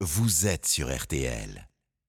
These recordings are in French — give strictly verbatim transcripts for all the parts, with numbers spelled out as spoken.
vous êtes sur R T L.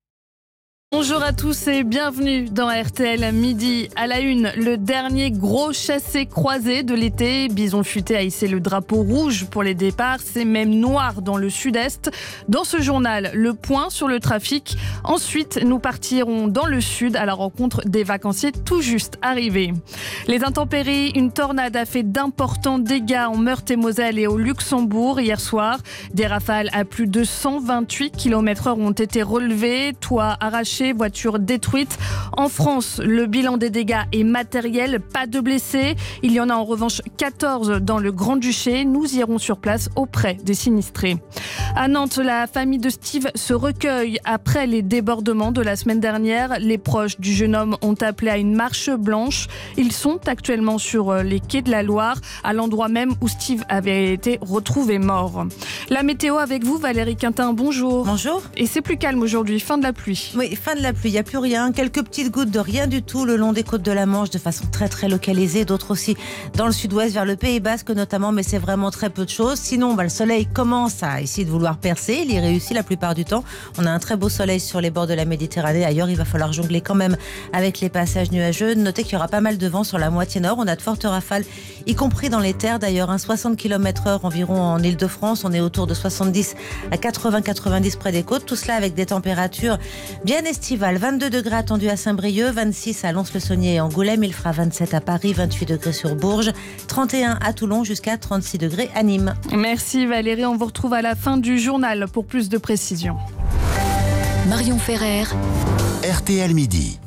Bonjour à tous et bienvenue dans R T L Midi. À la une, le dernier gros chassé-croisé de l'été. Bison Futé a hissé le drapeau rouge pour les départs. C'est même noir dans le sud-est. Dans ce journal, le point sur le trafic. Ensuite, nous partirons dans le sud à la rencontre des vacanciers tout juste arrivés. Les intempéries, une tornade a fait d'importants dégâts en Meurthe-et-Moselle et au Luxembourg hier soir. Des rafales à plus de cent vingt-huit kilomètres heure ont été relevées. Toits arrachés, voitures détruites. En France, le bilan des dégâts est matériel, pas de blessés. Il y en a en revanche quatorze dans le Grand-Duché. Nous irons sur place auprès des sinistrés. À Nantes, la famille de Steve se recueille après les débordements de la semaine dernière. Les proches du jeune homme ont appelé à une marche blanche. Ils sont actuellement sur les quais de la Loire, à l'endroit même où Steve avait été retrouvé mort. La météo avec vous, Valérie Quintin, bonjour. Bonjour. Et c'est plus calme aujourd'hui, fin de la pluie. Oui, fin de la pluie, il n'y a plus rien. Quelques petites gouttes de rien du tout le long des côtes de la Manche de façon très très localisée. D'autres aussi dans le sud-ouest, vers le Pays Basque notamment, mais c'est vraiment très peu de choses. Sinon, bah, le soleil commence à essayer de vouloir percer. Il y réussit la plupart du temps. On a un très beau soleil sur les bords de la Méditerranée. Ailleurs, il va falloir jongler quand même avec les passages nuageux. Notez qu'il y aura pas mal de vent sur la moitié nord. On a de fortes rafales, y compris dans les terres d'ailleurs. Hein, soixante kilomètres heure environ en Île-de-France. On est autour de soixante-dix à quatre-vingts quatre-vingt-dix près des côtes. Tout cela avec des températures bien estivales. vingt-deux degrés attendus à Saint-Brieuc, vingt-six à Lons-le-Saunier et Angoulême. Il fera vingt-sept à Paris, vingt-huit degrés sur Bourges, trente et un à Toulon jusqu'à trente-six degrés à Nîmes. Merci Valérie, on vous retrouve à la fin du journal pour plus de précisions. Marion Ferrer. R T L Midi.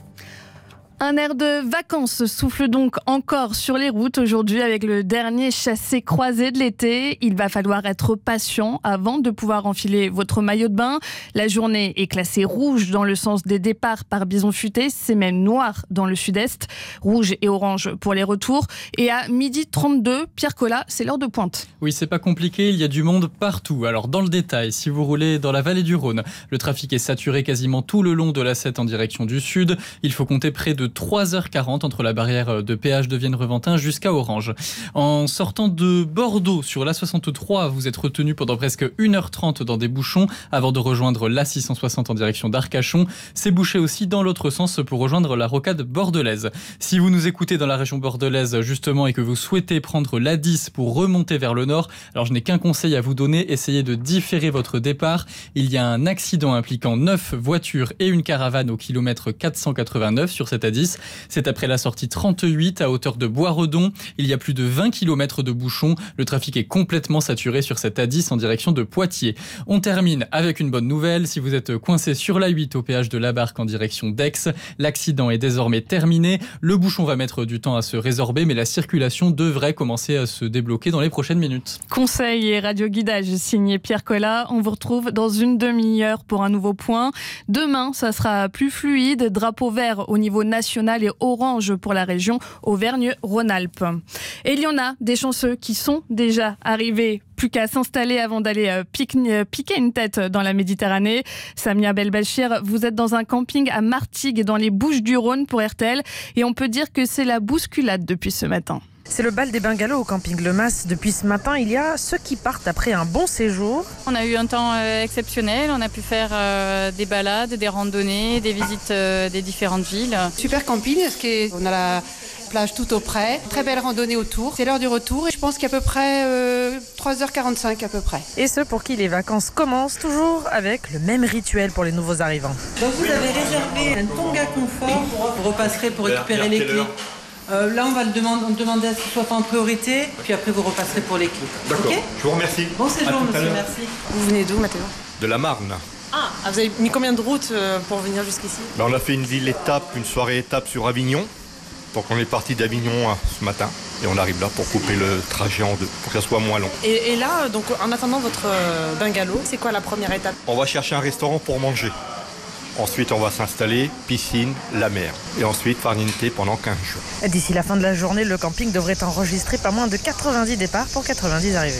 Un air de vacances souffle donc encore sur les routes aujourd'hui avec le dernier chassé-croisé de l'été. Il va falloir être patient avant de pouvoir enfiler votre maillot de bain. La journée est classée rouge dans le sens des départs par Bison Futé. C'est même noir dans le sud-est. Rouge et orange pour les retours. Et à midi trente-deux, Pierre Collat, c'est l'heure de pointe. Oui, c'est pas compliqué, il y a du monde partout. Alors dans le détail, si vous roulez dans la vallée du Rhône, le trafic est saturé quasiment tout le long de l'A sept en direction du sud. Il faut compter près de trois heures quarante entre la barrière de péage de Vienne-Reventin jusqu'à Orange. En sortant de Bordeaux sur l'A soixante-trois, vous êtes retenu pendant presque une heure trente dans des bouchons avant de rejoindre l'A six cent soixante en direction d'Arcachon. C'est bouché aussi dans l'autre sens pour rejoindre la rocade bordelaise. Si vous nous écoutez dans la région bordelaise justement et que vous souhaitez prendre l'A dix pour remonter vers le nord, alors je n'ai qu'un conseil à vous donner, essayez de différer votre départ. Il y a un accident impliquant neuf voitures et une caravane au kilomètre quatre cent quatre-vingt-neuf sur cette A dix. C'est après la sortie trente-huit à hauteur de Bois-Redon. Il y a plus de vingt kilomètres de bouchons. Le trafic est complètement saturé sur cette A dix en direction de Poitiers. On termine avec une bonne nouvelle. Si vous êtes coincé sur l'A huit au péage de la Barque en direction d'Aix, l'accident est désormais terminé. Le bouchon va mettre du temps à se résorber, mais la circulation devrait commencer à se débloquer dans les prochaines minutes. Conseil et radio-guidage signé Pierre Collat. On vous retrouve dans une demi-heure pour un nouveau point. Demain, ça sera plus fluide. Drapeau vert au niveau national et orange pour la région Auvergne-Rhône-Alpes. Et il y en a des chanceux qui sont déjà arrivés. Plus qu'à s'installer avant d'aller pique- piquer une tête dans la Méditerranée. Samia Belbachir, vous êtes dans un camping à Martigues dans les Bouches-du-Rhône pour R T L et on peut dire que c'est la bousculade depuis ce matin. C'est le bal des bungalows au camping Le Mas. Depuis ce matin, il y a ceux qui partent après un bon séjour. On a eu un temps euh, exceptionnel, on a pu faire euh, des balades, des randonnées, des visites euh, des différentes villes. Super camping, parce qu'on a la plage tout auprès, très belle randonnée autour. C'est l'heure du retour et je pense qu'à peu près euh, trois heures quarante-cinq à peu près. Et ceux pour qui les vacances commencent toujours avec le même rituel pour les nouveaux arrivants. Donc vous avez réservé un Tonga confort, vous repasserez pour récupérer les clés. Euh, là, on va le demander, on demander à ce qu'il soit en priorité, puis après vous repasserez pour les clés. D'accord, okay, je vous remercie. Bon séjour, monsieur, merci. Vous venez d'où, Mathéo ? De la Marne. Ah, vous avez mis combien de routes pour venir jusqu'ici ? Ben, on a fait une ville étape, une soirée étape sur Avignon. Donc on est parti d'Avignon ce matin et on arrive là pour couper le trajet en deux, pour que ça soit moins long. Et, et là, donc en attendant votre bungalow, c'est quoi la première étape ? On va chercher un restaurant pour manger. Ensuite, on va s'installer, piscine, la mer. Et ensuite, faire une thé pendant quinze jours. D'ici la fin de la journée, le camping devrait enregistrer pas moins de quatre-vingt-dix départs pour quatre-vingt-dix arrivées.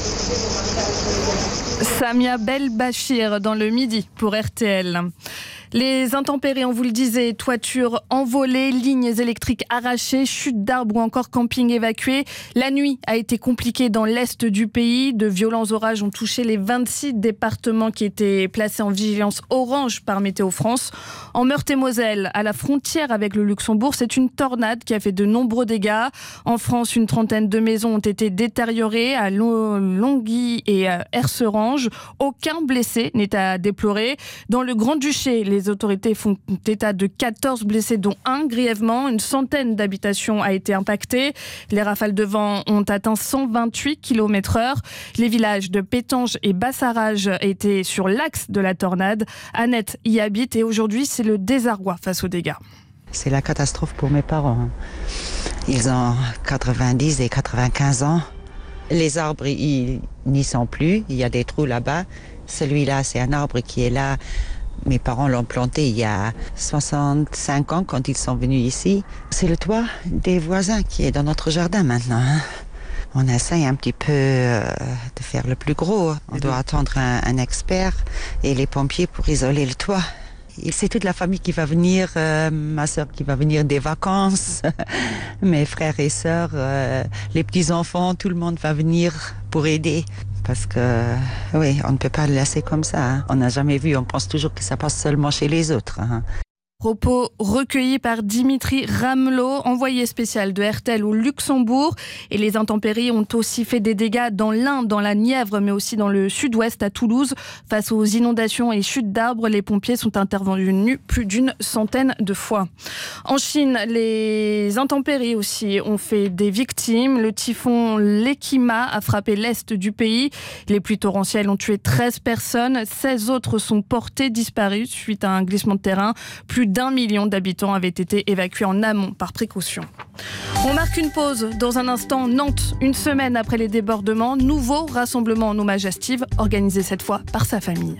Samia Belbachir dans le Midi pour R T L. Les intempéries, on vous le disait, toitures envolées, lignes électriques arrachées, chutes d'arbres ou encore camping évacués. La nuit a été compliquée dans l'est du pays. De violents orages ont touché les vingt-six départements qui étaient placés en vigilance orange par Météo France. En Meurthe-et-Moselle, à la frontière avec le Luxembourg, c'est une tornade qui a fait de nombreux dégâts. En France, une trentaine de maisons ont été détériorées à Longwy et à Erserange. Aucun blessé n'est à déplorer. Dans le Grand-Duché, les autorités font état de quatorze blessés, dont un grièvement. Une centaine d'habitations a été impactée. Les rafales de vent ont atteint cent vingt-huit kilomètres heure. Les villages de Pétange et Bassarage étaient sur l'axe de la tornade. Annette y habite et aujourd'hui, c'est le désarroi face aux dégâts. C'est la catastrophe pour mes parents. Ils ont quatre-vingt-dix et quatre-vingt-quinze ans. Les arbres, ils n'y sont plus. Il y a des trous là-bas. Celui-là, c'est un arbre qui est là. Mes parents l'ont planté il y a soixante-cinq ans quand ils sont venus ici. C'est le toit des voisins qui est dans notre jardin maintenant. Hein. On essaye un petit peu euh, de faire le plus gros. On doit attendre un, un expert et les pompiers pour isoler le toit. Et c'est toute la famille qui va venir, euh, ma soeur qui va venir des vacances, mes frères et sœurs, euh, les petits-enfants, tout le monde va venir pour aider. Parce que, oui, on ne peut pas le laisser comme ça. Hein. On n'a jamais vu, on pense toujours que ça passe seulement chez les autres. Hein. Propos recueillis par Dimitri Ramelot, envoyé spécial de R T L au Luxembourg. Et les intempéries ont aussi fait des dégâts dans l'Ain, dans la Nièvre, mais aussi dans le sud-ouest à Toulouse. Face aux inondations et chutes d'arbres, les pompiers sont intervenus plus d'une centaine de fois. En Chine, les intempéries aussi ont fait des victimes. Le typhon Lekima a frappé l'est du pays. Les pluies torrentielles ont tué treize personnes. seize autres sont portés disparus suite à un glissement de terrain. Plus d'un million d'habitants avaient été évacués en amont par précaution. On marque une pause. Dans un instant, Nantes, une semaine après les débordements, nouveau rassemblement en hommage à Steve, organisé cette fois par sa famille.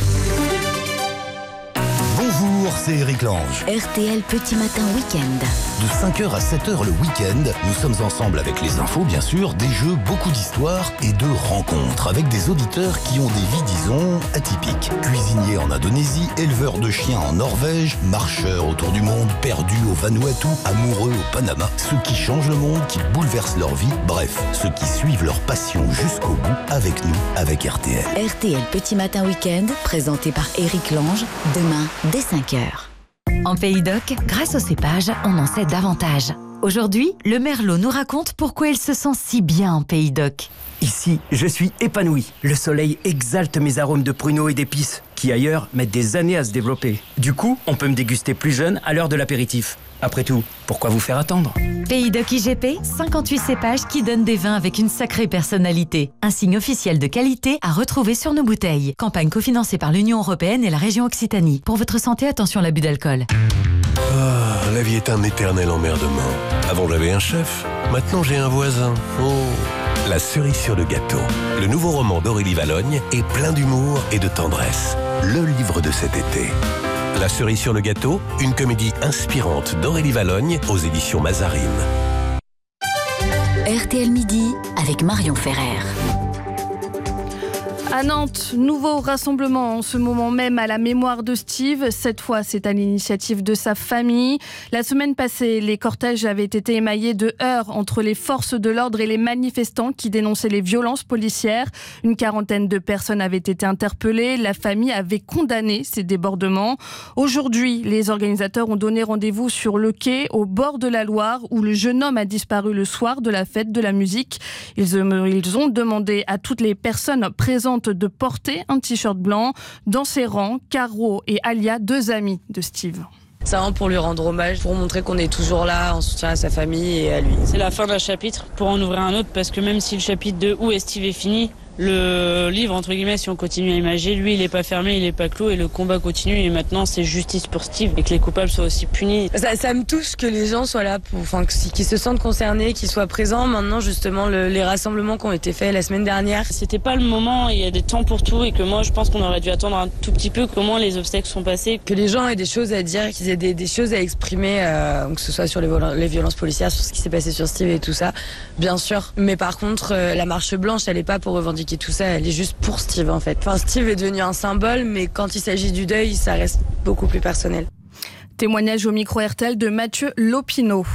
Bonjour, c'est Eric Lange. R T L Petit Matin Week-end. De cinq heures à sept heures le week-end, nous sommes ensemble avec les infos, bien sûr, des jeux, beaucoup d'histoires et de rencontres avec des auditeurs qui ont des vies, disons, atypiques. Cuisiniers en Indonésie, éleveurs de chiens en Norvège, marcheurs autour du monde, perdus au Vanuatu, amoureux au Panama, ceux qui changent le monde, qui bouleversent leur vie, bref, ceux qui suivent leur passion jusqu'au bout avec nous, avec R T L. R T L Petit Matin Week-end, présenté par Eric Lange, demain dès cinq heures. En Pays d'Oc, grâce au cépage, on en sait davantage. Aujourd'hui, le Merlot nous raconte pourquoi il se sent si bien en Pays d'Oc. Ici, je suis épanoui. Le soleil exalte mes arômes de pruneaux et d'épices, qui ailleurs mettent des années à se développer. Du coup, on peut me déguster plus jeune à l'heure de l'apéritif. Après tout, pourquoi vous faire attendre ? Pays d'Oc I G P, cinquante-huit cépages qui donnent des vins avec une sacrée personnalité. Un signe officiel de qualité à retrouver sur nos bouteilles. Campagne cofinancée par l'Union Européenne et la région Occitanie. Pour votre santé, attention à l'abus d'alcool. Ah, la vie est un éternel emmerdement. Avant j'avais un chef, maintenant j'ai un voisin. Oh. La cerise sur le gâteau. Le nouveau roman d'Aurélie Valogne est plein d'humour et de tendresse. Le livre de cet été. La cerise sur le gâteau, une comédie inspirante d'Aurélie Valogne aux éditions Mazarine. R T L Midi avec Marion Ferrer. À Nantes, nouveau rassemblement en ce moment même à la mémoire de Steve. Cette fois, c'est à l'initiative de sa famille. La semaine passée, les cortèges avaient été émaillés de heurts entre les forces de l'ordre et les manifestants qui dénonçaient les violences policières. Une quarantaine de personnes avaient été interpellées. La famille avait condamné ces débordements. Aujourd'hui, les organisateurs ont donné rendez-vous sur le quai, au bord de la Loire, où le jeune homme a disparu le soir de la fête de la musique. Ils ont demandé à toutes les personnes présentes de porter un t-shirt blanc. Dans ses rangs, Caro et Alia, deux amis de Steve. C'est vraiment pour lui rendre hommage, pour montrer qu'on est toujours là en soutien à sa famille et à lui. C'est la fin d'un chapitre pour en ouvrir un autre, parce que même si le chapitre de Où est Steve est fini, le livre, entre guillemets, si on continue à imager, lui, il n'est pas fermé, il n'est pas clos et le combat continue. Et maintenant, c'est justice pour Steve et que les coupables soient aussi punis. Ça, ça me touche que les gens soient là, pour, enfin, qu'ils se sentent concernés, qu'ils soient présents. Maintenant, justement, le, les rassemblements qui ont été faits la semaine dernière. C'était pas le moment, il y a des temps pour tout et que moi, je pense qu'on aurait dû attendre un tout petit peu comment les obstacles sont passés. Que les gens aient des choses à dire, qu'ils aient des, des choses à exprimer, euh, que ce soit sur les, les violences policières, sur ce qui s'est passé sur Steve et tout ça, bien sûr. Mais par contre, euh, la marche blanche, elle n'est pas pour revendiquer musique et tout ça, elle est juste pour Steve en fait. Enfin, Steve est devenu un symbole, mais quand il s'agit du deuil, ça reste beaucoup plus personnel. Témoignage au micro R T L de Mathieu Lopineau.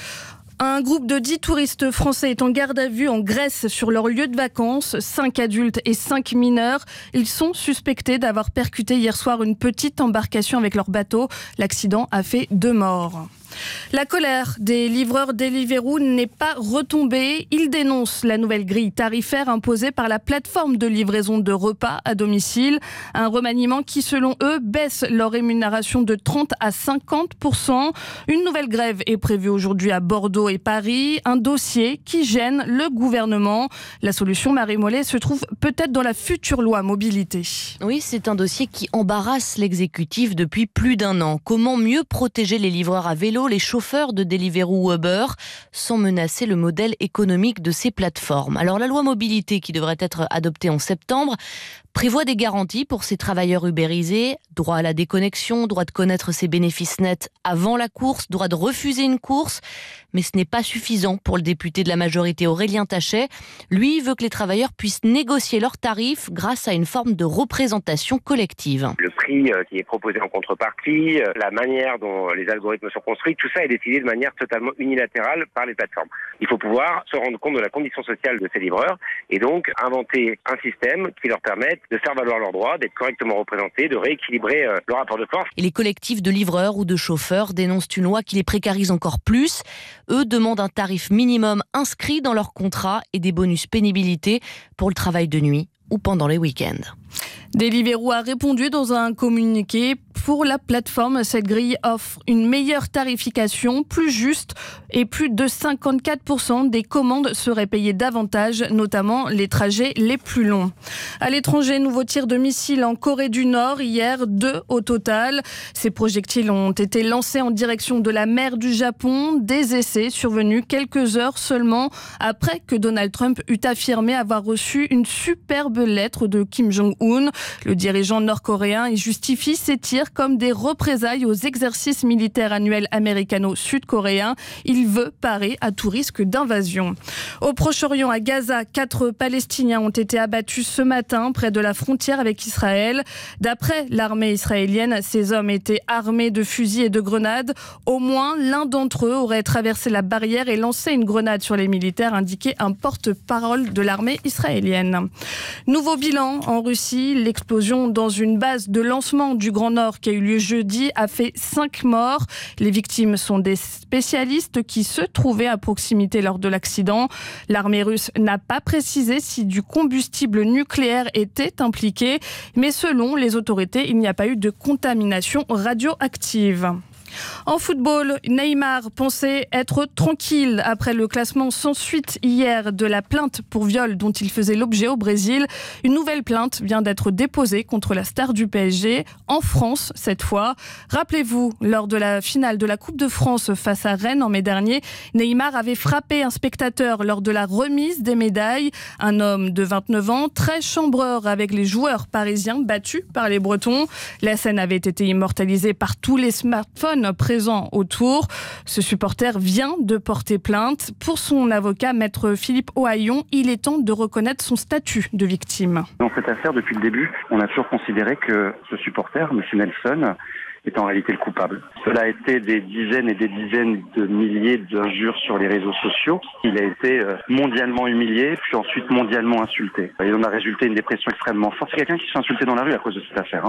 Un groupe de dix touristes français est en garde à vue en Grèce sur leur lieu de vacances. Cinq adultes et cinq mineurs. Ils sont suspectés d'avoir percuté hier soir une petite embarcation avec leur bateau. L'accident a fait deux morts. La colère des livreurs Deliveroo n'est pas retombée. Ils dénoncent la nouvelle grille tarifaire imposée par la plateforme de livraison de repas à domicile. Un remaniement qui, selon eux, baisse leur rémunération de trente à cinquante pour cent. Une nouvelle grève est prévue aujourd'hui à Bordeaux et Paris. Un dossier qui gêne le gouvernement. La solution, Marie Mollet, se trouve peut-être dans la future loi mobilité. Oui, c'est un dossier qui embarrasse l'exécutif depuis plus d'un an. Comment mieux protéger les livreurs à vélo, les chauffeurs de Deliveroo ou Uber, sans menacer le modèle économique de ces plateformes. Alors la loi mobilité, qui devrait être adoptée en septembre, prévoit des garanties pour ces travailleurs ubérisés, droit à la déconnexion, droit de connaître ses bénéfices nets avant la course, droit de refuser une course. Mais ce n'est pas suffisant pour le député de la majorité Aurélien Taché. Lui veut que les travailleurs puissent négocier leurs tarifs grâce à une forme de représentation collective. Le prix qui est proposé en contrepartie, la manière dont les algorithmes sont construits, tout ça est décidé de manière totalement unilatérale par les plateformes. Il faut pouvoir se rendre compte de la condition sociale de ces livreurs et donc inventer un système qui leur permette de faire valoir leurs droits, d'être correctement représentés, de rééquilibrer euh, le rapport de force. Et les collectifs de livreurs ou de chauffeurs dénoncent une loi qui les précarise encore plus. Eux demandent un tarif minimum inscrit dans leur contrat et des bonus pénibilité pour le travail de nuit ou pendant les week-ends. Deliveroo a répondu dans un communiqué. Pour la plateforme, cette grille offre une meilleure tarification, plus juste, et plus de cinquante-quatre pour cent des commandes seraient payées davantage, notamment les trajets les plus longs. À l'étranger, nouveau tir de missile en Corée du Nord, hier, deux au total. Ces projectiles ont été lancés en direction de la mer du Japon, des essais survenus quelques heures seulement après que Donald Trump eut affirmé avoir reçu une superbe lettre de Kim Jong-un. Le dirigeant nord-coréen y justifie ces tirs comme des représailles aux exercices militaires annuels américano-sud-coréens. Il veut parer à tout risque d'invasion. Au Proche-Orient, à Gaza, quatre Palestiniens ont été abattus ce matin près de la frontière avec Israël. D'après l'armée israélienne, ces hommes étaient armés de fusils et de grenades. Au moins l'un d'entre eux aurait traversé la barrière et lancé une grenade sur les militaires, indiquait un porte-parole de l'armée israélienne. Nouveau bilan en Russie. L'explosion dans une base de lancement du Grand Nord qui a eu lieu jeudi a fait cinq morts. Les victimes sont des spécialistes qui se trouvaient à proximité lors de l'accident. L'armée russe n'a pas précisé si du combustible nucléaire était impliqué, mais selon les autorités, il n'y a pas eu de contamination radioactive. En football, Neymar pensait être tranquille après le classement sans suite hier de la plainte pour viol dont il faisait l'objet au Brésil. Une nouvelle plainte vient d'être déposée contre la star du P S G, en France cette fois. Rappelez-vous, lors de la finale de la Coupe de France face à Rennes en mai dernier, Neymar avait frappé un spectateur lors de la remise des médailles. Un homme de vingt-neuf ans, très chambreur avec les joueurs parisiens battus par les Bretons. La scène avait été immortalisée par tous les smartphones présent autour. Ce supporter vient de porter plainte. Pour son avocat, maître Philippe Ohaillon, il est temps de reconnaître son statut de victime. Dans cette affaire, depuis le début, on a toujours considéré que ce supporter, M. Nelson, est en réalité le coupable. Cela a été des dizaines et des dizaines de milliers d'injures sur les réseaux sociaux. Il a été mondialement humilié, puis ensuite mondialement insulté. Il en a résulté une dépression extrêmement forte. C'est quelqu'un qui se fait insulter dans la rue à cause de cette affaire. Hein.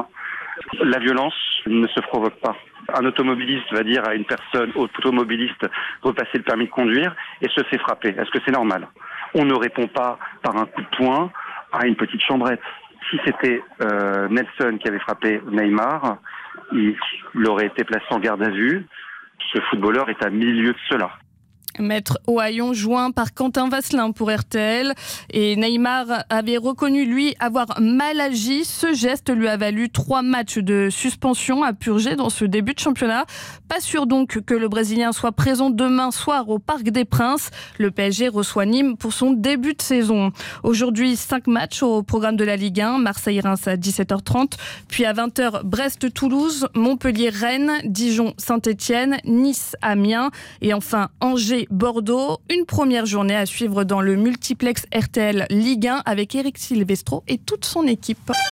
La violence ne se provoque pas. Un automobiliste va dire à une personne automobiliste repasser le permis de conduire et se fait frapper. Est-ce que c'est normal? On ne répond pas par un coup de poing à une petite chambrette. Si c'était euh, Nelson qui avait frappé Neymar, il, il aurait été placé en garde à vue. Ce footballeur est à milieu de cela. Maître Ohaillon, joint par Quentin Vasselin pour R T L. Et Neymar avait reconnu, lui, avoir mal agi. Ce geste lui a valu trois matchs de suspension à purger dans ce début de championnat. Pas sûr donc que le Brésilien soit présent demain soir au Parc des Princes. Le P S G reçoit Nîmes pour son début de saison. Aujourd'hui, cinq matchs au programme de la Ligue un. Marseille-Reims à dix-sept heures trente. Puis à vingt heures, Brest-Toulouse, Montpellier-Rennes, Dijon-Saint-Etienne, Nice-Amiens. Et enfin, Angers Bordeaux. Une première journée à suivre dans le multiplex R T L Ligue un avec Eric Silvestro et toute son équipe.